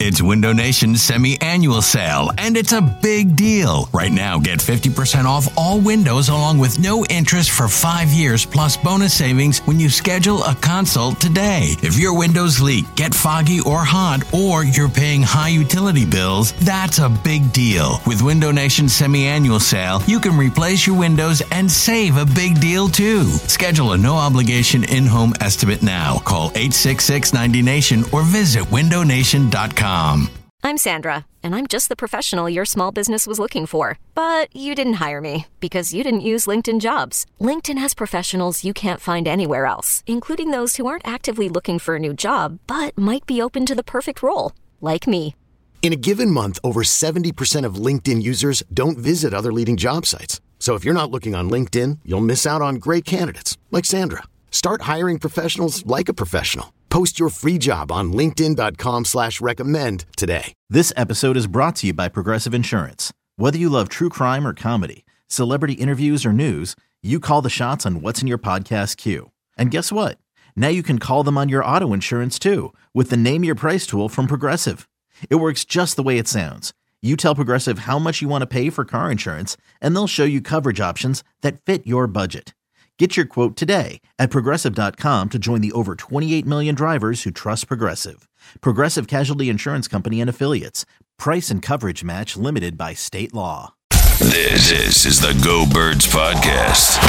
It's Window Nation's semi-annual sale, and it's a big deal. Right now, get 50% off all windows along with no interest for 5 years plus bonus savings when you schedule a consult today. If your windows leak, get foggy or hot, or you're paying high utility bills, that's a big deal. With Window Nation's semi-annual sale, you can replace your windows and save a big deal too. Schedule a no-obligation in-home estimate now. Call 866-90NATION or visit windownation.com. I'm Sandra, and I'm just the professional your small business was looking for. But you didn't hire me because you didn't use LinkedIn Jobs. LinkedIn has professionals you can't find anywhere else, including those who aren't actively looking for a new job, but might be open to the perfect role, like me. In a given month, over 70% of LinkedIn users don't visit other leading job sites. So if you're not looking on LinkedIn, you'll miss out on great candidates like Sandra. Start hiring professionals like a professional. Post your free job on linkedin.com/recommend today. This episode is brought to you by Progressive Insurance. Whether you love true crime or comedy, celebrity interviews or news, you call the shots on what's in your podcast queue. And guess what? Now you can call them on your auto insurance too with the Name Your Price tool from Progressive. It works just the way it sounds. You tell Progressive how much you want to pay for car insurance, and they'll show you coverage options that fit your budget. Get your quote today at Progressive.com to join the over 28 million drivers who trust Progressive. Progressive Casualty Insurance Company and Affiliates. Price and coverage match limited by state law. This is the Go Birds Podcast.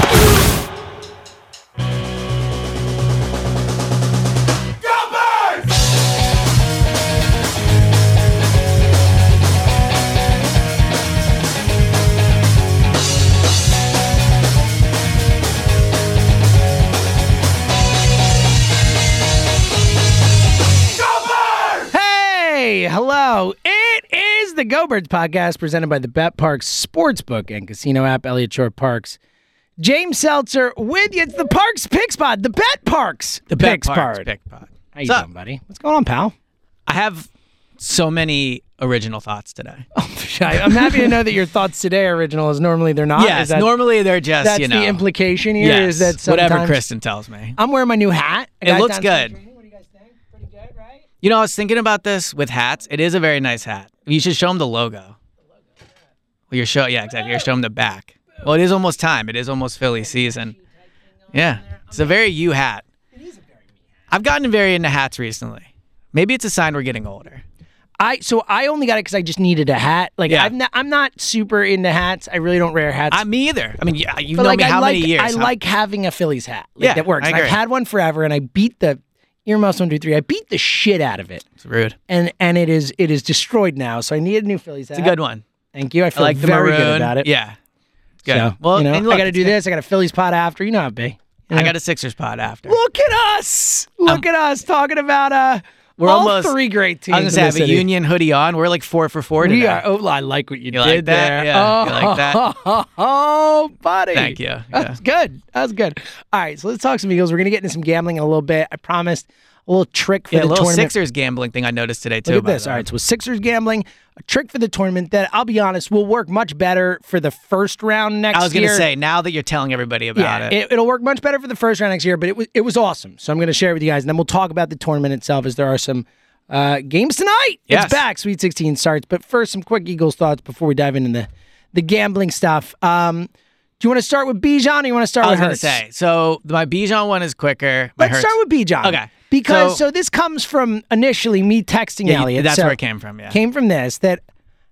Hello. It is the Go Birds Podcast presented by the Bet Parks Sportsbook and Casino app, Elliott Shore Parks. James Seltzer with you. It's the Parks Pick Spot, the Bet Parks Pick Spot. How you doing, buddy? What's going on, pal? I have so many original thoughts today. I'm happy to know that your thoughts today are original, as normally they're not. Yes, normally they're just, that's the implication here. Yes, is that sometimes, whatever Kristen tells me. I'm wearing my new hat. It looks good. What do you guys think? Pretty good, right? You know, I was thinking about this with hats. It is a very nice hat. You should show them the logo. Well, yeah, exactly. You're showing them the back. Well, it is almost time. It is almost Philly season. Yeah, it's a very you hat. I've gotten very into hats recently. Maybe it's a sign we're getting older. I only got it because I just needed a hat. I'm not super into hats. I really don't wear hats. Me either. I mean, you've known me how many years? I like having a Phillies hat. That works. I agree. I've had one forever, and I beat the earmuffs 1, 2, 3. I beat the shit out of it. It's rude. And it is destroyed now. So I need a new Phillies hat. It's a good one. Thank you. I feel like very the good about it. Yeah. Good. So, well, and look, I got to do this. I got a Phillies pot after. You know how it be. I got a Sixers pot after. Look at us. Look at us talking about we're all almost 3 great teams. I was going to say, I have a Union hoodie on. We're like 4 for 4 today. We are. Oh, I like what you did like that? there. Yeah. You like that? Oh, buddy. Thank you. Yeah. That's good. That's good. All right, so let's talk some Eagles. We're going to get into some gambling in a little bit. I promised a little trick for the little tournament. Sixers gambling thing I noticed today, too. Look at this. All right, so Sixers gambling, a trick for the tournament that, I'll be honest, will work much better for the first round next year. I was going to say, now that you're telling everybody about it. It'll work much better for the first round next year, but it was awesome. So I'm going to share it with you guys, and then we'll talk about the tournament itself, as there are some games tonight. Yes. It's back. Sweet 16 starts. But first, some quick Eagles thoughts before we dive into the gambling stuff. Do you want to start with Bijan or you want to start with Hurts? I was going to say, so my Bijan one is quicker. Let's start with Bijan. Okay. Because so this comes from initially me texting Elliott. That's where it came from, yeah. Came from this, that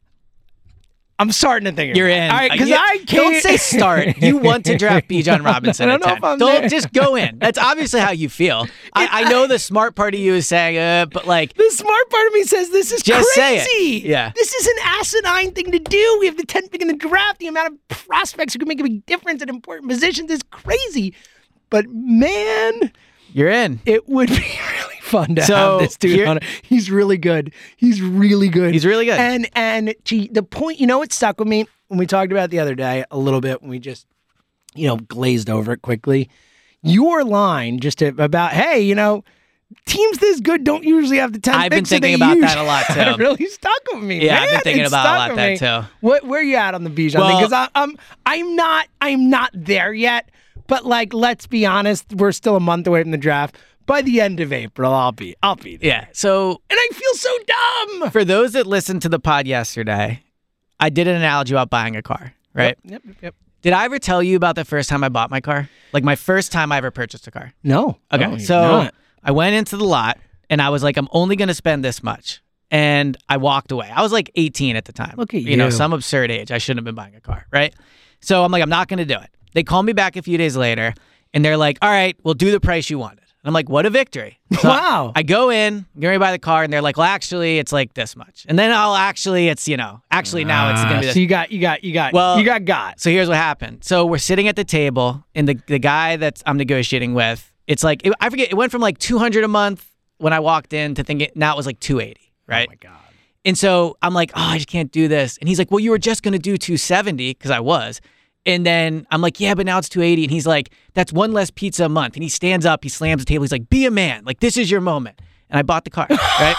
I'm starting to think you're in. All right, because I can't. Don't say start. You want to draft Bijan Robinson. I don't know if I'm Don't there. just go in. That's obviously how you feel. I know the smart part of you is saying, but like. The smart part of me says this is just crazy. Say it. Yeah. This is an asinine thing to do. We have the 10th pick in the draft. The amount of prospects who can make a big difference at important positions is crazy. But man. You're in. It would be really fun to have this dude on it. He's really good. He's really good. And to the point, it stuck with me when we talked about it the other day a little bit, when we just, glazed over it quickly. Your line about, hey, teams this good don't usually have the 10 I've been picks thinking about that a lot, too. It really stuck with me, Yeah, man. I've been thinking about a lot that, too. Where are you at on the Bijan thing? Because I'm not there yet. But, let's be honest, we're still a month away from the draft. By the end of April, I'll be there. Yeah. So, and I feel so dumb. For those that listened to the pod yesterday, I did an analogy about buying a car, right? Yep. Did I ever tell you about the first time I bought my car? Like my first time I ever purchased a car? No. Okay. No, so I went into the lot and I was like, I'm only going to spend this much. And I walked away. I was like 18 at the time. Look at you. You know, some absurd age. I shouldn't have been buying a car, right? So I'm like, I'm not going to do it. They call me back a few days later and they're like, all right, we'll do the price you wanted. And I'm like, what a victory. So wow. I go in, get ready to buy the car, and they're like, well, actually, it's like this much. And then now it's, now it's going to be this. So you got. So here's what happened. So we're sitting at the table, and the guy that I'm negotiating with, it's like, I forget, it went from like $200 a month when I walked in to thinking, now it was like $280, right? Oh my God. And so I'm like, oh, I just can't do this. And he's like, well, you were just going to do $270, because I was. And then I'm like, yeah, but now it's $280. And he's like, that's one less pizza a month. And he stands up, he slams the table. He's like, be a man. Like, this is your moment. And I bought the car, right?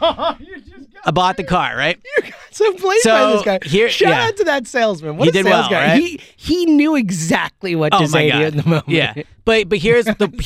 I bought the car, right? You got so played by this guy. Shout out to that salesman. What he a did sales well, guy. right? He knew exactly what to say to you in the moment. Yeah. But here's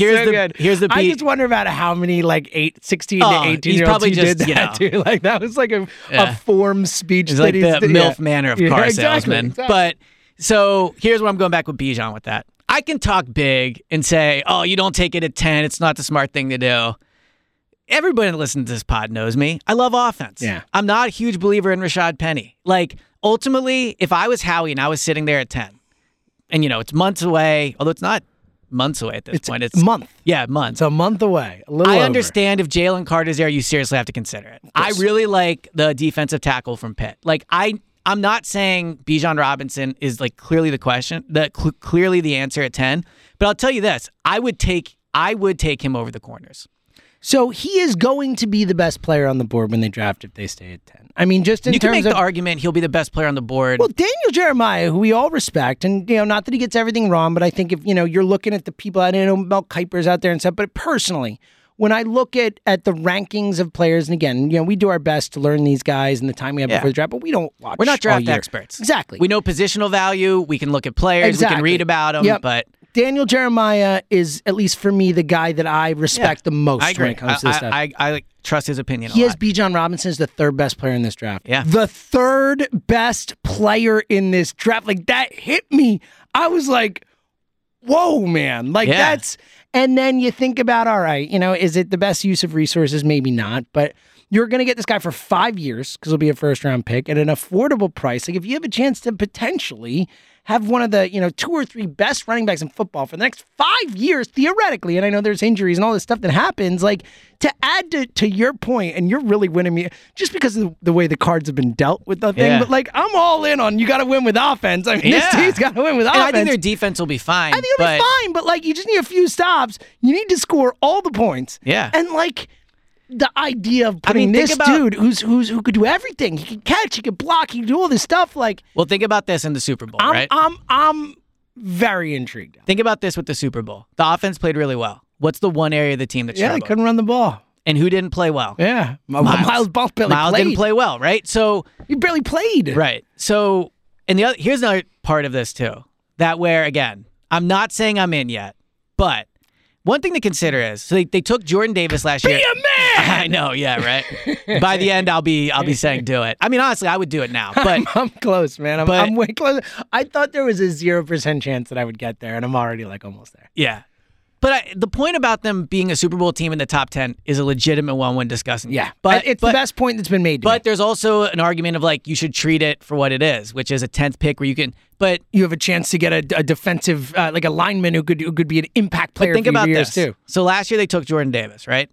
the I just wonder about how many like 16 to 18-year-olds he did that to. Like that was like a form speech. It's like the MILF manner of car salesman. Exactly. But so here's where I'm going back with Bijan with that. I can talk big and say, oh, you don't take it at 10. It's not the smart thing to do. Everybody that listens to this pod knows me. I love offense. Yeah. I'm not a huge believer in Rashad Penny. Like, ultimately, if I was Howie and I was sitting there at 10, and, it's months away, although it's not months away at this point. It's a month. Yeah, months. It's a month away. A little I over. understand if Jalen Carter's there, you seriously have to consider it. I really like the defensive tackle from Pitt. Like, I'm not saying Bijan Robinson is like clearly the question, clearly the answer at 10, but I'll tell you this: I would take him over the corners. So he is going to be the best player on the board when they draft if they stay at 10. I mean, just in terms of... You can make the argument he'll be the best player on the board. Well, Daniel Jeremiah, who we all respect, and, not that he gets everything wrong, but I think if, you're looking at the people, I know Mel Kiper's out there and stuff, but personally, when I look at the rankings of players, and again, we do our best to learn these guys in the time we have before the draft, but we don't watch. We're not draft experts. Exactly. We know positional value. We can look at players. Exactly. We can read about them, but... Daniel Jeremiah is, at least for me, the guy that I respect the most when it comes to this stuff. I trust his opinion He has Bijan Robinson as the third best player in this draft. Yeah. The third best player in this draft. Like, that hit me. I was like, whoa, man. Like, that's... And then you think about, all right, is it the best use of resources? Maybe not, but... You're going to get this guy for 5 years because he'll be a first-round pick at an affordable price. Like, if you have a chance to potentially have one of the, 2 or 3 best running backs in football for the next 5 years, theoretically, and I know there's injuries and all this stuff that happens, like, to add to your point, and you're really winning me just because of the way the cards have been dealt with the thing, but, like, I'm all in on you got to win with offense. I mean, this team's got to win with offense. I think their defense will be fine. I think it'll be fine, but, like, you just need a few stops. You need to score all the points. Yeah. And, like... The idea of putting this dude who could do everything. He can catch, he can block, he can do all this stuff. Like, well, think about this in the Super Bowl, right? I'm very intrigued. Think about this with the Super Bowl. The offense played really well. What's the one area of the team that struggled? They couldn't run the ball. And who didn't play well? Yeah, Miles barely played. Miles didn't play well, right? So he barely played, right? So, and here's another part of this too. That where again, I'm not saying I'm in yet, but. One thing to consider is, so they took Jordan Davis last year. Be a man! I know, yeah, right? By the end, I'll be saying do it. I mean, honestly, I would do it now. But I'm close, man. I'm way close. I thought there was a 0% chance that I would get there, and I'm already like almost there. Yeah. But the point about them being a Super Bowl team in the top 10 is a legitimate one when discussing. Yeah, but it's the best point that's been made. But there's also an argument of like you should treat it for what it is, which is a 10th pick where you can. But you have a chance to get a defensive like a lineman who could be an impact player. Think for about years this too. So last year they took Jordan Davis, right?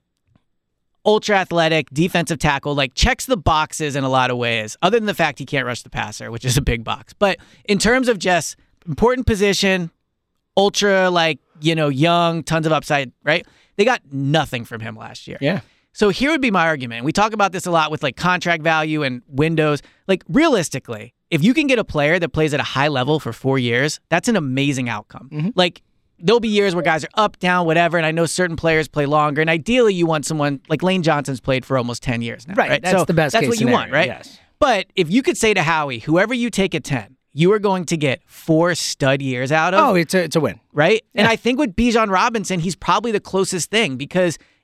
Ultra athletic, defensive tackle, like checks the boxes in a lot of ways, other than the fact he can't rush the passer, which is a big box. But in terms of just important position, ultra young, tons of upside, right? They got nothing from him last year. Yeah. So here would be my argument. We talk about this a lot with like contract value and windows. Like realistically, if you can get a player that plays at a high level for 4 years, that's an amazing outcome. Mm-hmm. Like there'll be years where guys are up, down, whatever, and I know certain players play longer, and ideally you want someone like Lane Johnson's played for almost 10 years now. Right. That's the best That's case what you scenario, want, right? Yes. But if you could say to Howie, whoever you take at 10, you are going to get 4 stud years out of. Oh, it's a win. Right? Yeah. And I think with Bijan Robinson, he's probably the closest thing because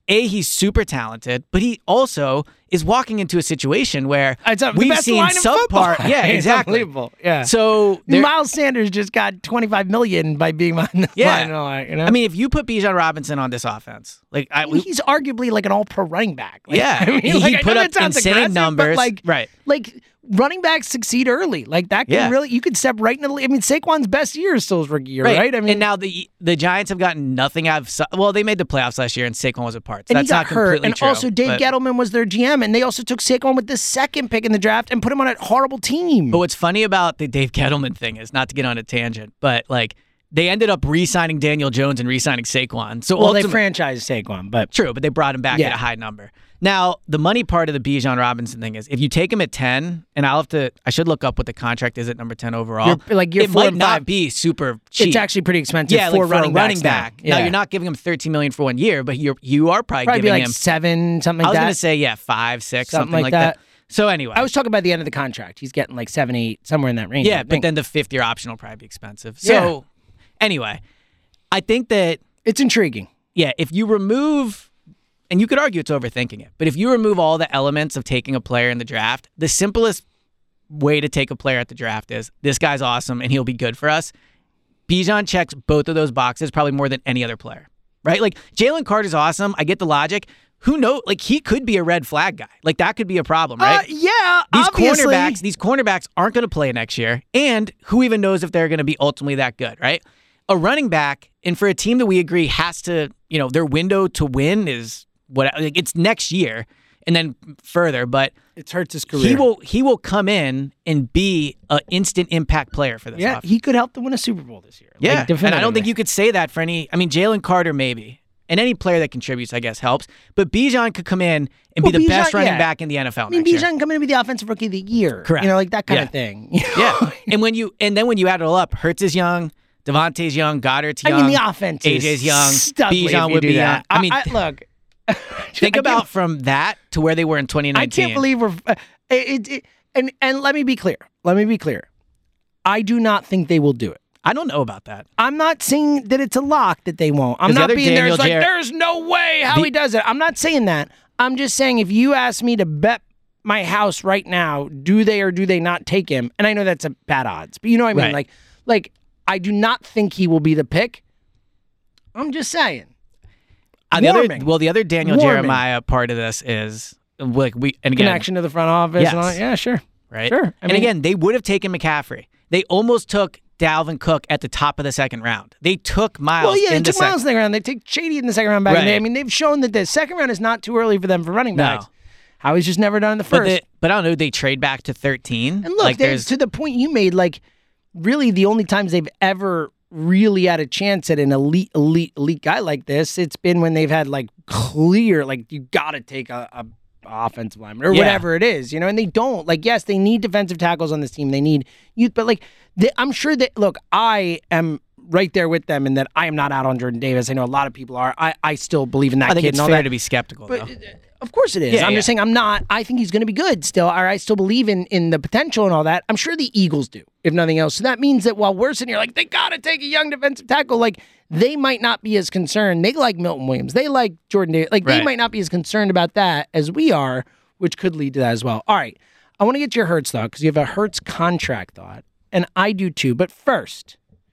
he's super talented, but he also is walking into a situation where we've seen subpar. Yeah, exactly. Unbelievable. Yeah. So Miles Sanders just got $25 million by being behind the line. You know? I mean, if you put Bijan Robinson on this offense, he's arguably like an all-pro running back. Like, yeah, I mean, he put up insane numbers. Like running backs succeed early. Like that can really, you could step right into the league. I mean, Saquon's best year is still his rookie year, right? I mean, and now the Giants have gotten nothing out of. Well, they made the playoffs last year, and Saquon was a part. So and that's he got not hurt. completely And true. also, Dave Gettleman was their GM, and they also took Saquon with the second pick in the draft and put him on a horrible team. But what's funny about the Dave Gettleman thing is, not to get on a tangent, but like they ended up re-signing Daniel Jones and re-signing Saquon. So they franchised Saquon, but true, but they brought him back at a high number. Now, the money part of the Bijan Robinson thing is, if you take him at 10, and I should look up what the contract is at number 10 overall. It might not be super cheap. It's actually pretty expensive for running back. Now, you're not giving him $13 million for 1 year, but you are probably giving like him 7, something like that. I was going to say, 5, 6, something like that. So anyway. I was talking about the end of the contract. He's getting like 7, 8, somewhere in that range. Yeah, but then the 5th year option will probably be expensive. So anyway, I think that it's intriguing. Yeah, if you remove, and you could argue it's overthinking it, but if you remove all the elements of taking a player in the draft, the simplest way to take a player at the draft is, this guy's awesome and he'll be good for us. Bijan checks both of those boxes probably more than any other player, right? Like, Jalen Carter's awesome. I get the logic. Who knows? Like, he could be a red flag guy. Like, that could be a problem, right? Obviously. These cornerbacks aren't going to play next year, and who even knows if they're going to be ultimately that good, right? A running back, and for a team that we agree has to, their window to win is it's next year and then further, but it hurts his career. He will come in and be an instant impact player for this offense. He could help to win a Super Bowl this year. Yeah, and I don't think you could say that for any. I mean, Jalen Carter maybe, and any player that contributes, I guess, helps. But Bijan could come in and be the best running back in the NFL. Bijan can come in and be the offensive rookie of the year. Correct. Like that kind of thing. Yeah, and then when you add it all up, Hurts is young. Devontae's young. Goddard's young. I mean, the offense AJ's young. Bijan would be young. I mean, look. Think about from that to where they were in 2019. I can't believe we're. And let me be clear. I do not think they will do it. I don't know about that. I'm not saying that it's a lock that they won't. I'm not being there. There's no way how he does it. I'm not saying that. I'm just saying, if you ask me to bet my house right now, do they or do they not take him? And I know that's a bad odds, but you know what I mean. Right. Like I do not think he will be the pick. I'm just saying. The other Daniel Jeremiah part of this is connection to the front office. Yes. And all, yeah, sure, right. Sure. And again, they would have taken McCaffrey. They almost took Dalvin Cook at the top of the second round. They took Miles. Well, yeah, they took Miles in the second round. They take Shady in the second round back in the day. I mean, they've shown that the second round is not too early for them for running backs. No. Howie's just never done in the first. But I don't know. They trade back to 13. And look, to the point you made, like, really the only times they've ever really had a chance at an elite guy like this, it's been when they've had like clear, like, you got to take a offensive lineman or whatever it is, and they don't. Like, yes, they need defensive tackles on this team. They need youth, but like, I'm sure that, look, I am right there with them in that I am not out on Jordan Davis. I know a lot of people are. I still believe in that kid. I think it's and all fair that. to be skeptical, but, though. Of course it is. Yeah, I'm just saying I'm not. I think he's going to be good still. Or I still believe in the potential and all that. I'm sure the Eagles do, if nothing else. So that means that while we're sitting here like, they got to take a young defensive tackle, like, they might not be as concerned. They like Milton Williams. They like Jordan Davis. Like, they might not be as concerned about that as we are, which could lead to that as well. All right. I want to get your Hurts thought because you have a Hurts contract thought, and I do too. But first.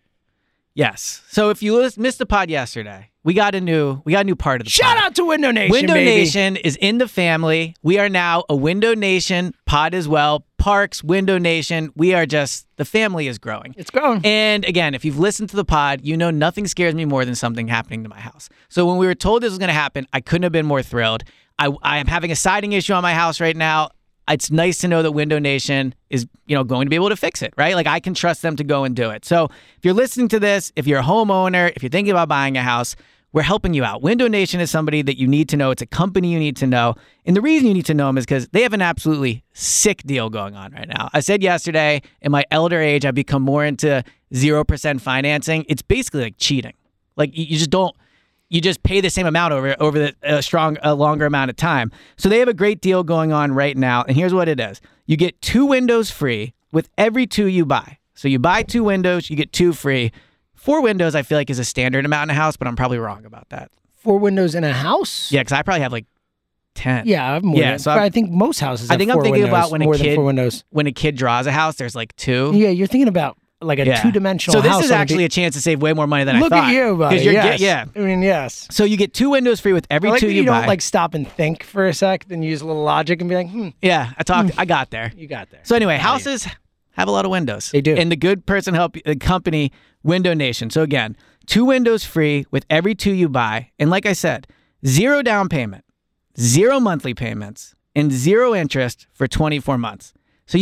Yes. So if you missed the pod yesterday, we got a new part of the Shout pod. out to Window Nation, Window baby. Nation is in the family. We are now a Window Nation pod as well. Parks, Window Nation. We are just, the family is growing. It's growing. And again, if you've listened to the pod, you know nothing scares me more than something happening to my house. So when we were told this was going to happen, I couldn't have been more thrilled. I am having a siding issue on my house right now. It's nice to know that Window Nation is, going to be able to fix it, right? Like, I can trust them to go and do it. So if you're listening to this, if you're a homeowner, if you're thinking about buying a house, we're helping you out. Window Nation is somebody that you need to know. It's a company you need to know. And the reason you need to know them is because they have an absolutely sick deal going on right now. I said yesterday, in my elder age, I've become more into 0% financing. It's basically like cheating. Like, you just don't. You just pay the same amount over a longer amount of time. So they have a great deal going on right now. And here's what it is. You get 2 windows free with every 2 you buy. So you buy 2 windows, you get 2 free. 4 windows, I feel like, is a standard amount in a house, but I'm probably wrong about that. 4 windows in a house? Yeah, because I probably have like 10. Yeah, I have more. Yeah, so I think most houses have 4 windows. I think I'm thinking about when a kid draws a house, there's like 2. Yeah, you're thinking about like a 2-dimensional house. So this is actually a chance to save way more money than I thought. Look at you, buddy. Yes. I mean, yes. So you get 2 windows free with every 2 you buy. You don't like stop and think for a sec, then use a little logic and be like, Yeah, I got there. You got there. So anyway, houses have a lot of windows. They do. And the good person company, Window Nation. So again, 2 windows free with every 2 you buy. And like I said, 0 down payment, 0 monthly payments, and 0 interest for 24 months. So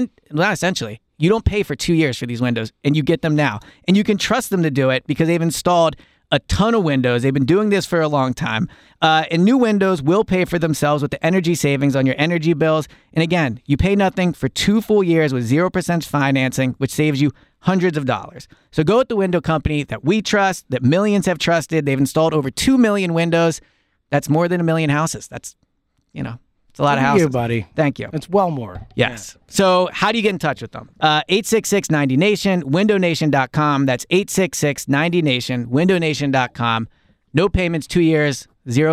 you don't pay for 2 years for these windows, and you get them now. And you can trust them to do it because they've installed a ton of windows. They've been doing this for a long time. And new windows will pay for themselves with the energy savings on your energy bills. And again, you pay nothing for 2 full years with 0% financing, which saves you hundreds of dollars. So go with the window company that we trust, that millions have trusted. They've installed over 2 million windows. That's more than 1 million houses. That's, it's a lot of houses. Thank you, buddy. Thank you. It's well more. Yes. Yeah. So how do you get in touch with them? 866-90-NATION, windownation.com. That's 866-90-NATION, windownation.com. No payments, 2 years,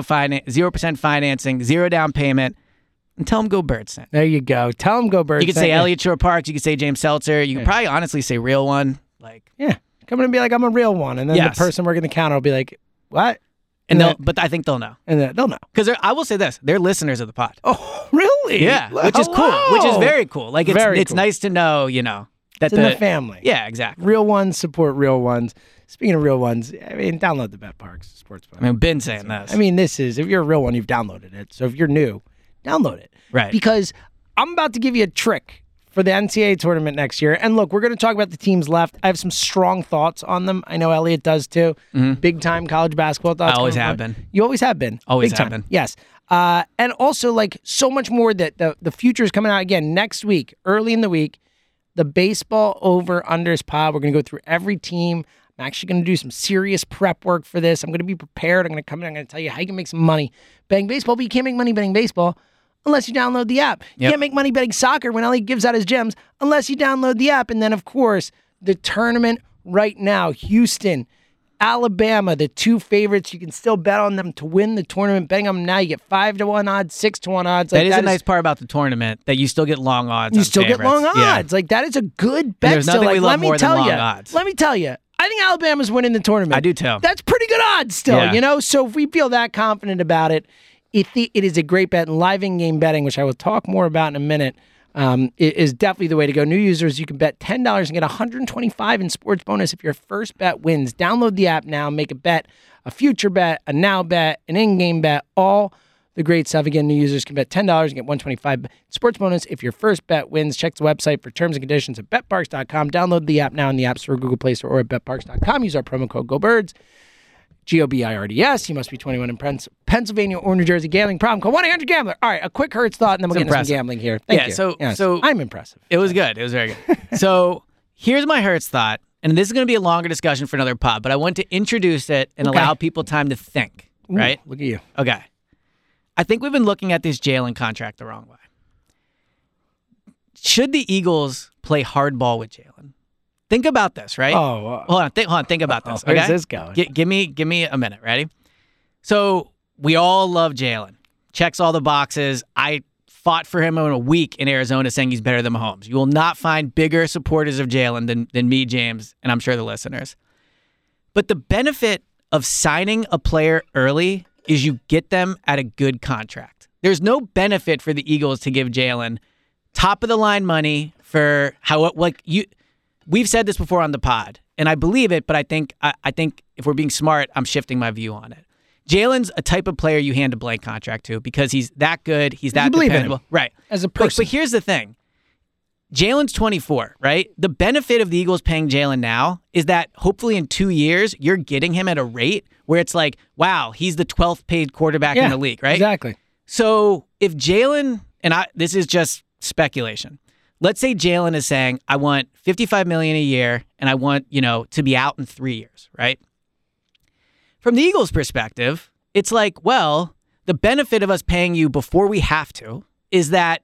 0% financing, 0 down payment. And tell them Go Birds sent. There you go. Tell them Go Birds. You can say Elliott Shore Parks. You can say James Seltzer. You can probably honestly say Real One. Come in and be like, I'm a real one. And then the person working the counter will be like, what? But I think they'll know. And they'll know. Because I will say this, they're listeners of the pod. Oh, really? Yeah, which is cool. Which is very cool. Like, it's cool. nice to know, that it's in the family. Yeah, exactly. Real ones support real ones. Speaking of real ones, download the BetParx Sports Book. I've been saying this. If you're a real one, you've downloaded it. So if you're new, download it. Right. Because I'm about to give you a trick for the NCAA tournament next year. And look, we're going to talk about the teams left. I have some strong thoughts on them. I know Elliot does too. Mm-hmm. Big time college basketball thoughts. I always have been. You always have been. Always Big have time. been. Yes. And also like so much more that the future is coming out again next week, early in the week. The baseball over-unders pod. We're going to go through every team. I'm actually going to do some serious prep work for this. I'm going to be prepared. I'm going to come in. I'm going to tell you how you can make some money betting baseball, but you can't make money betting baseball unless you download the app. You can't make money betting soccer when Elliot gives out his gems unless you download the app. And then, of course, the tournament right now, Houston, Alabama, the 2 favorites. You can still bet on them to win the tournament. Betting on them now, you get 5-1 odds, 6-1 odds. That is a nice part about the tournament, that you still get long odds. You still get long odds. Yeah. Like, that is a good bet. There's nothing we love more than long odds. Let me tell you. I think Alabama's winning the tournament. I do too. That's pretty good odds still, So if we feel that confident about it, it is a great bet. And live in-game betting, which I will talk more about in a minute, is definitely the way to go. New users, you can bet $10 and get $125 in sports bonus if your first bet wins. Download the app now. Make a bet, a future bet, a now bet, an in-game bet, all the great stuff. Again, new users can bet $10 and get $125 sports bonus if your first bet wins. Check the website for terms and conditions at betparx.com. Download the app now in the App Store, Google Play Store, or at betparx.com. Use our promo code GOBIRDS. GOBIRDS. You must be 21 in Pennsylvania or New Jersey. Gambling problem? Call 1-800-GAMBLER. All right, a quick Hurts thought, and then we'll get into some gambling here. Thank you. So I'm impressive. It was good. It was very good. So here's my Hurts thought, and this is going to be a longer discussion for another pod, but I want to introduce it and allow people time to think. Right? Look at you. Okay. I think we've been looking at this Jalen contract the wrong way. Should the Eagles play hardball with Jalen? Think about this, right? Oh, hold on. Think about this. Where's this going? Give me a minute. Ready? So we all love Jalen. Checks all the boxes. I fought for him in a week in Arizona, saying he's better than Mahomes. You will not find bigger supporters of Jalen than me, James, and I'm sure the listeners. But the benefit of signing a player early is you get them at a good contract. There's no benefit for the Eagles to give Jalen top of the line money for We've said this before on the pod, and I believe it, but I think if we're being smart, I'm shifting my view on it. Jalen's a type of player you hand a blank contract to because he's that good, he's that dependable. Right. As a person. But here's the thing. Jalen's 24, right? The benefit of the Eagles paying Jalen now is that hopefully in 2 years, you're getting him at a rate where it's like, wow, he's the 12th paid quarterback in the league, right? Exactly. So if Jalen, this is just speculation, let's say Jalen is saying, I want $55 million a year, and I want, to be out in 3 years, right? From the Eagles' perspective, it's like, well, the benefit of us paying you before we have to is that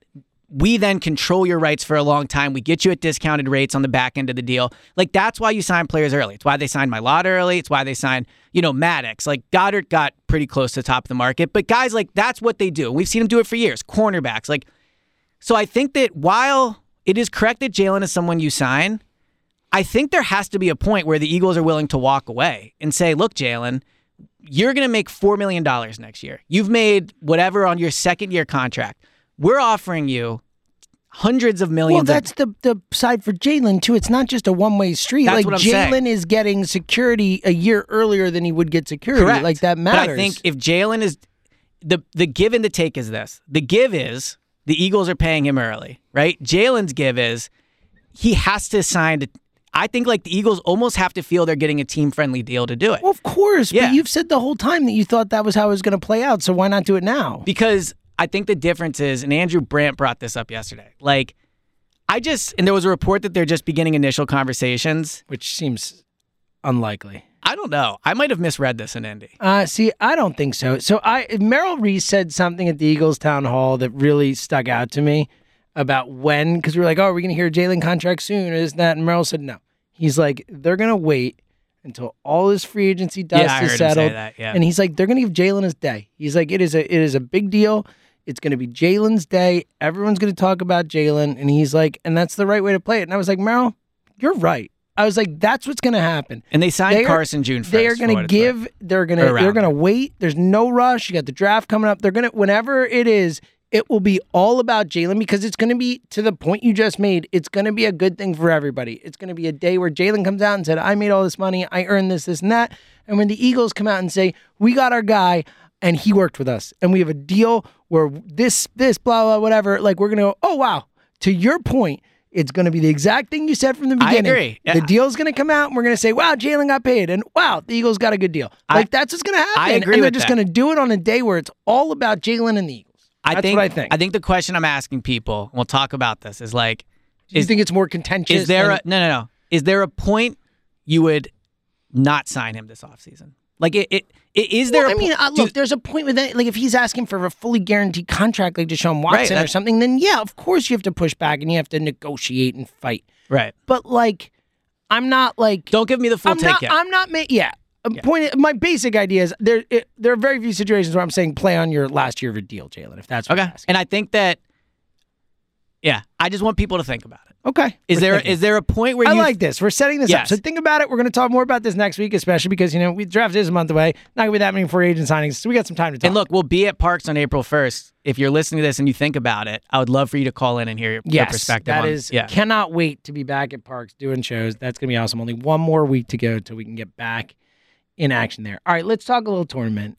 we then control your rights for a long time. We get you at discounted rates on the back end of the deal. Like, that's why you sign players early. It's why they signed Mailata early. It's why they signed, Maddox. Like, Goddard got pretty close to the top of the market. But guys, like, that's what they do. We've seen them do it for years. Cornerbacks. Like, so I think that while it is correct that Jalen is someone you sign, I think there has to be a point where the Eagles are willing to walk away and say, look, Jalen, you're going to make $4 million next year. You've made whatever on your second-year contract. We're offering you hundreds of millions. Well, that's the side for Jalen, too. It's not just a one-way street. That's like, what I'm Jalen saying. is getting security a year earlier than he would get security. Correct. Like, that matters. But I think if Jalen is... The give and the take is this. The give is the Eagles are paying him early, right? Jalen's give is he has to sign... I think like the Eagles almost have to feel they're getting a team-friendly deal to do it. Well, of course. Yeah. But you've said the whole time that you thought that was how it was going to play out, so why not do it now? Because I think the difference is, and Andrew Brandt brought this up yesterday, like, and there was a report that they're just beginning initial conversations. Which seems unlikely. I don't know. I might have misread this in Indy. See, I don't think so. So Merrill Reese said something at the Eagles town hall that really stuck out to me about when, because we were like, oh, are we going to hear a Jalen contract soon or this and that? And Merrill said no. He's like, they're going to wait until all his free agency dust is settled. And he's like, they're going to give Jalen his day. He's like, it is a big deal. It's going to be Jalen's day. Everyone's going to talk about Jalen. And he's like, and that's the right way to play it. And I was like, Merrill, you're right. I was like, that's what's going to happen. And they signed Carson June 1st. They are going to give, they're going to wait. There's no rush. You got the draft coming up. They're going to, whenever it is, it will be all about Jalen because it's going to be, to the point you just made, it's going to be a good thing for everybody. It's going to be a day where Jalen comes out and said, I made all this money. I earned this, and that. And when the Eagles come out and say, we got our guy and he worked with us and we have a deal where this, blah, blah, whatever, like we're going to go, oh, wow. To your point, it's going to be the exact thing you said from the beginning. I agree. Yeah. The deal's going to come out and we're going to say, wow, Jalen got paid. And wow, the Eagles got a good deal. Like, that's what's going to happen. I agree and with they're just that. going to do it on a day where it's all about Jalen and the Eagles. That's what I think. I think the question I'm asking people, and we'll talk about this, is like... Do you think it's more contentious? Is there No. Is there a point you would not sign him this offseason? Like, is there look, there's a point with that. Like, if he's asking for a fully guaranteed contract like Deshaun Watson or something, then yeah, of course you have to push back and you have to negotiate and fight. Right. But, like, I'm not like... Don't give me the full take yet. I'm not... My basic idea is there are very few situations where I'm saying play on your last year of a deal, Jalen, if that's what you're asking. And I think that, I just want people to think about it. Okay. Is there a point where I like this. We're setting this up. So think about it. We're going to talk more about this next week, especially because, we draft is a month away. Not going to be that many free agent signings, so we got some time to talk. And look, we'll be at Parks on April 1st. If you're listening to this and you think about it, I would love for you to call in and hear your perspective on it. Cannot wait to be back at Parks doing shows. That's going to be awesome. Only one more week to go till we can get back in action there. All right, let's talk a little tournament.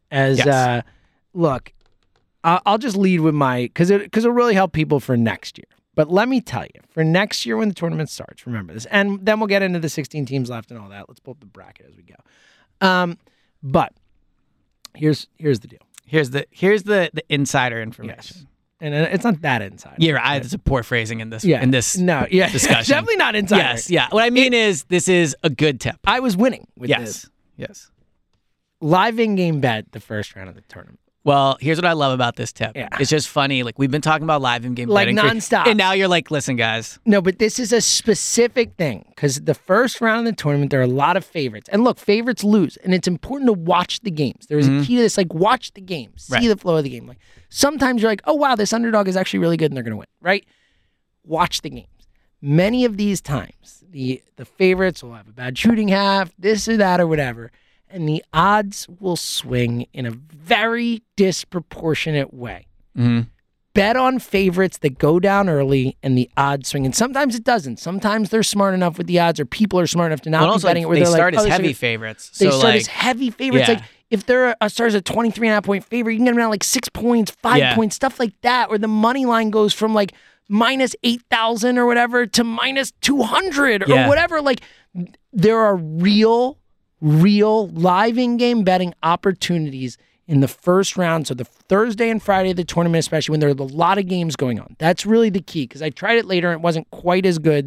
Look, I'll just lead with because it'll really help people for next year. But let me tell you, for next year when the tournament starts, remember this, and then we'll get into the 16 teams left and all that. Let's pull up the bracket as we go. But here's the deal. Here's the insider information. Yes. And it's not that insider. Yeah, it's a poor phrasing in this discussion. Definitely not insider. Yes, yeah. What I mean is this is a good tip. I was winning with this. Yes. Live in-game bet the first round of the tournament. Well, here's what I love about this tip. Yeah. It's just funny. Like, we've been talking about live in-game betting. Like, nonstop. And now you're like, listen, guys. No, but this is a specific thing because the first round of the tournament, there are a lot of favorites. And look, favorites lose. And it's important to watch the games. There's a key to this. Like, watch the game. See the flow of the game. Like, sometimes you're like, oh, wow, this underdog is actually really good and they're going to win, right? Watch the games. Many of these times, the favorites will have a bad shooting half, this or that or whatever. And the odds will swing in a very disproportionate way. Mm-hmm. Bet on favorites that go down early and the odds swing. And sometimes it doesn't. Sometimes they're smart enough with the odds or people are smart enough to not be betting it where they they're start like, as heavy favorites. They start as heavy favorites. Yeah. Like if they're starts a 23.5 point favorite, you can get them down like 6 points, 5 points, stuff like that. Or the money line goes from like minus 8,000 or whatever to minus 200 or whatever. Like there are real live in-game betting opportunities in the first round. So the Thursday and Friday of the tournament, especially when there are a lot of games going on. That's really the key because I tried it later and it wasn't quite as good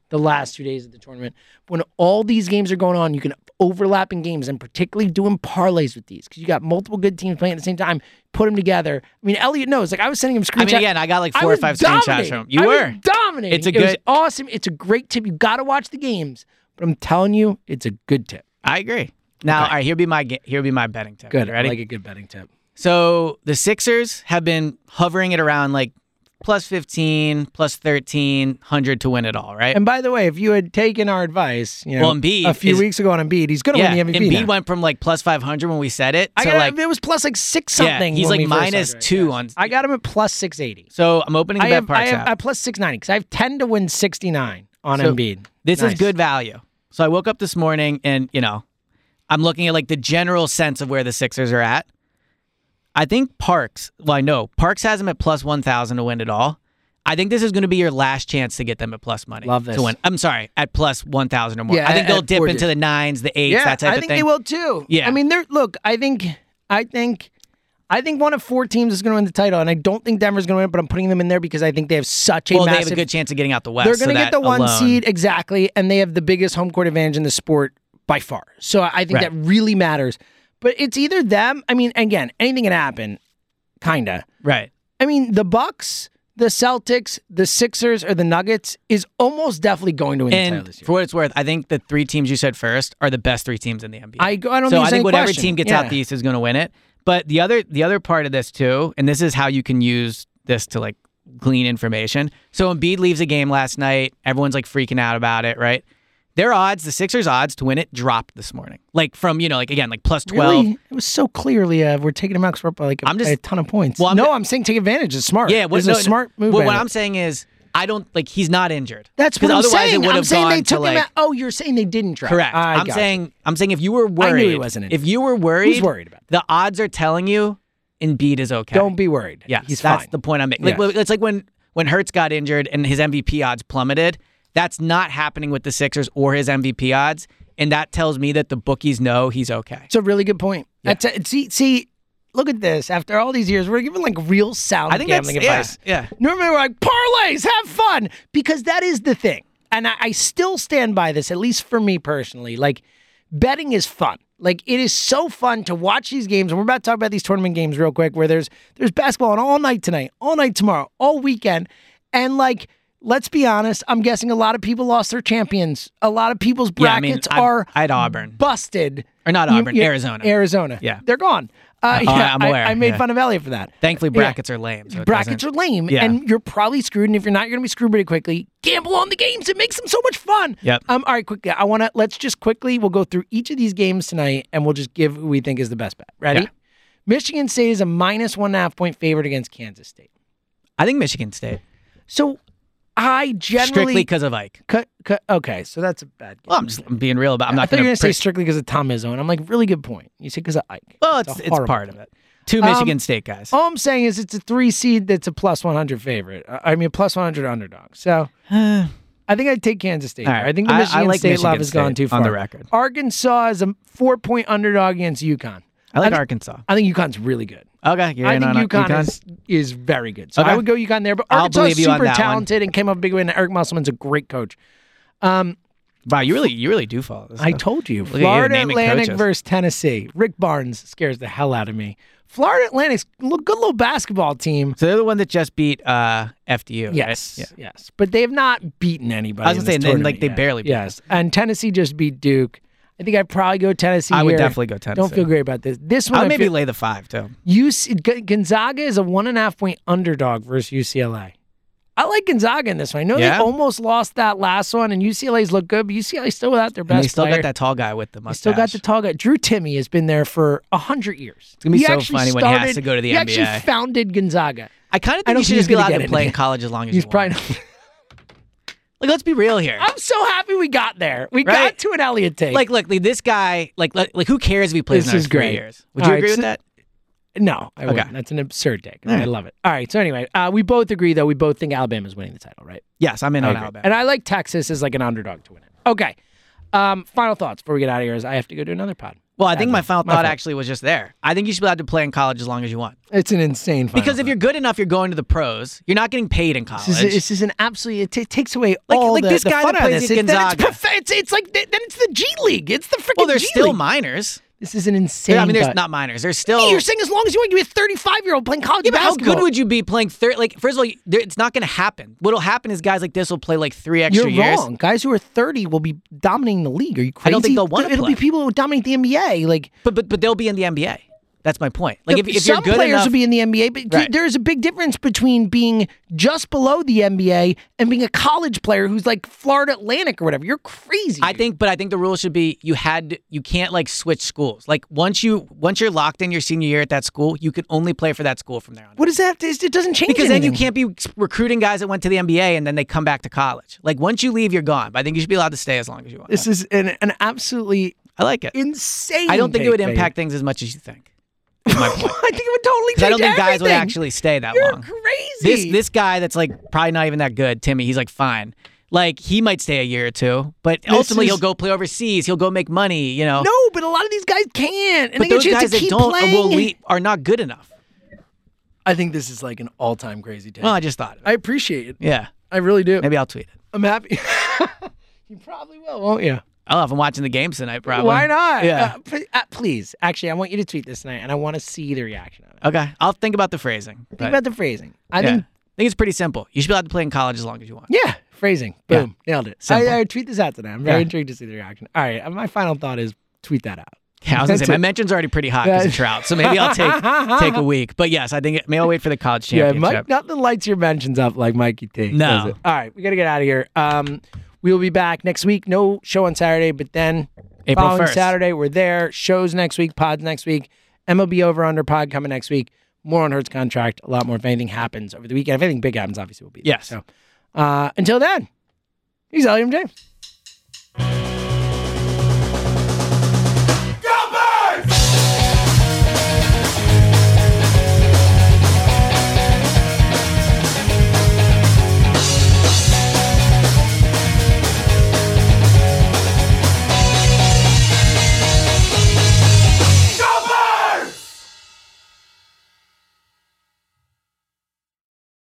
the last 2 days of the tournament. When all these games are going on, you can overlap in games, and particularly doing parlays with these because you got multiple good teams playing at the same time. Put them together. I mean, Elliot knows. Like I was sending him screenshots. I mean, again, I got like 4 or 5 screenshots from him. You were dominating. It was awesome. It's a great tip. You got to watch the games, but I'm telling you, it's a good tip. I agree. Now, all right, here'll be my betting tip. Good. You ready? I like a good betting tip. So the Sixers have been hovering it around like plus 15, plus 1,300 to win it all, right? And by the way, if you had taken our advice, Embiid a few weeks ago on Embiid, he's going to win the MVP. Embiid went from like plus 500 when we said it. It was plus like 6 something. Yeah, he's like minus 2 on. I got him at plus 680. So I'm opening the BetParx app. I have plus 690 because I have 10 to win 69 on Embiid. This is good value. So I woke up this morning and I'm looking at like the general sense of where the Sixers are at. I think Parks has them at plus 1,000 to win it all. I think this is going to be your last chance to get them at plus money. Love this. To win. I'm sorry, at plus 1,000 or more. Yeah, I think they'll dip into the 9s, the 8s, that type of thing. I think they will too. Yeah. I mean, I think one of 4 teams is going to win the title, and I don't think Denver's going to win it, but I'm putting them in there because I think they have such a massive... they have a good chance of getting out the West. They're going to get the 1 seed, exactly, and they have the biggest home court advantage in the sport by far. So I think that really matters. But it's either them... I mean, again, anything can happen, kind of. Right. I mean, the Bucks, the Celtics, the Sixers, or the Nuggets is almost definitely going to win the title this year. For what it's worth, I think the 3 teams you said first are the best 3 teams in the NBA. I think whatever team gets out the East is going to win it. But the other part of this too, and this is how you can use this to like glean information. So Embiid leaves a game last night. Everyone's like freaking out about it, right? Their odds, the Sixers' odds to win it dropped this morning. Like from, like plus 12. Really? It was so clearly we're taking them out because we're up by like a ton of points. Well, I'm saying take advantage. It's smart. Yeah, it's a smart move. What I'm saying is, I don't, he's not injured. That's what I'm saying. I'm saying they took him out. Oh, you're saying they didn't drop. Correct. I'm saying if you were worried. I knew he wasn't injured. If you were worried. Who's worried about that? The odds are telling you Embiid is okay. Don't be worried. Yeah, he's fine. That's the point I'm making. It's like when Hurts got injured and his MVP odds plummeted. That's not happening with the Sixers or his MVP odds, and that tells me that the bookies know he's okay. It's a really good point. Yeah. See, look at this. After all these years, we're giving like real sound gambling advice. Yeah. Normally we're like, parlays, have fun, because that is the thing. And I still stand by this, at least for me personally. Like, betting is fun. Like, it is so fun to watch these games, and we're about to talk about these tournament games real quick, where there's basketball on all night tonight, all night tomorrow, all weekend, and like, let's be honest, I'm guessing a lot of people lost their champions. A lot of people's brackets I had Auburn. Busted. Or not Auburn, Arizona. Arizona. Yeah. They're gone. I'm aware. I made fun of Elliot for that. Thankfully, brackets are lame. So brackets are lame, and you're probably screwed, and if you're not, you're going to be screwed pretty quickly. Gamble on the games. It makes them so much fun. Yep. All right, quickly. We'll go through each of these games tonight, and we'll just give who we think is the best bet. Ready? Yeah. Michigan State is a minus 1.5 point favorite against Kansas State. I think Michigan State. So... I generally... Strictly because of Ike. Okay, so that's a bad game. Well, I'm being real about it. I thought you were going to say strictly because of Tom Izzo, and I'm like, really good point. You say because of Ike. Well, it's part of it. 2 Michigan State guys. All I'm saying is it's a 3 seed that's a plus 100 favorite. I mean, plus 100 underdog. So I think I'd take Kansas State. Right. I think the Michigan State love has gone too far. On the record. Arkansas is a 4-point underdog against UConn. I like Arkansas. I think UConn's really good. Okay, I think UConn is very good. So I would go UConn there. But Arkansas is super talented and came up a big win. Eric Musselman's a great coach. Wow, you really do follow this. I told you. Florida Atlantic versus Tennessee. Rick Barnes scares the hell out of me. Florida Atlantic's a good little basketball team. So they're the one that just beat FDU, yes, right? Yes. But they have not beaten anybody. I was going to say, they barely beat Yes, and Tennessee just beat Duke. I think I'd probably go Tennessee. I would definitely go Tennessee. Don't feel great about this. This one, I would maybe lay the 5 too. Gonzaga is a 1.5 point underdog versus UCLA. I like Gonzaga in this one. I know they almost lost that last one, and UCLA's look good, but UCLA's still without their best player. They still got that tall guy with the mustache. They still got the tall guy. Drew Timme has been there for 100 years. It's going to be so funny when he has to go to the NBA. He actually founded Gonzaga. I kind of think he should just be allowed to play in college as long as he's probably not. Like, let's be real here. I'm so happy we got there. We got to an Elliott take. Like, look, this guy, like, who cares if he plays another 3 years? Would you agree with that? No, I wouldn't. That's an absurd take. I love it. All right, so anyway, we both agree, though. We both think Alabama's winning the title, right? Yes, I'm in on Alabama. And I like Texas as like an underdog to win it. Okay. Final thoughts before we get out of here is I have to go do another pod. Well, I think my final thought actually was just there. I think you should be allowed to play in college as long as you want. It's an insane final Because if you're good enough, you're going to the pros. You're not getting paid in college. This is an absolutely, it takes away all like this guy the fun that plays at Gonzaga. It's like, then it's the G League. It's the freaking G League. Well, there's still minors. This is an insane. I mean, there's not minors. There's still. Hey, you're saying as long as you want to be a 35-year-old playing college basketball. How good would you be playing? First of all, it's not going to happen. What'll happen is guys like this will play like 3 extra years. You're wrong. Guys who are 30 will be dominating the league. Are you crazy? I don't think they'll want to play. It'll be people who will dominate the NBA. Like, but they'll be in the NBA. That's my point. Like, if you're some good players enough, will be in the NBA, but right. There's a big difference between being just below the NBA and being a college player who's like Florida Atlantic or whatever. You're crazy. I think the rule should be you can't like switch schools. Like once you're locked in your senior year at that school, you can only play for that school from there on. What does that? It doesn't change because anything. then you can't be recruiting guys that went to the NBA and then they come back to college. Like once you leave, you're gone. But I think you should be allowed to stay as long as you want. This is an absolutely I like it. Insane. I don't think it would impact things as much as you think. My point. I think it would totally change I don't think guys everything. would actually stay that You're long. Crazy. This guy that's like probably not even that good, Timmy, he's like fine. Like he might stay a year or two, but ultimately he'll go play overseas. He'll go make money, you know. No, but a lot of these guys can't. And but they those get guys to keep that don't playing. are not good enough. I think this is like an all-time crazy take. Well, I just thought. I appreciate it. Yeah. I really do. Maybe I'll tweet it. I'm happy. You probably will, won't you? Oh, if I'm watching the games tonight, probably. Why not? Yeah. Please. Actually, I want you to tweet this tonight, and I want to see the reaction of it. Okay. I'll think about the phrasing. Think about the phrasing. I think it's pretty simple. You should be allowed to play in college as long as you want. Yeah. Phrasing. Boom. Yeah. Nailed it. Simple. I tweet this out tonight. I'm very intrigued to see the reaction. All right. My final thought is tweet that out. Yeah, I was going to say, my mention's already pretty hot because of Trout, so maybe I'll take a week. But yes, I think maybe I'll wait for the college championship. Yeah, nothing lights your mentions up like Mikey T. No. All right, we got to get out of here. We will be back next week. No show on Saturday, but then April following 1st. Saturday, we're there. Shows next week, pods next week. MLB over-under pod coming next week. More on Hurt's contract. A lot more if anything happens over the weekend. If anything big happens, obviously we'll be there. Yes. So until then, he's Elliot James.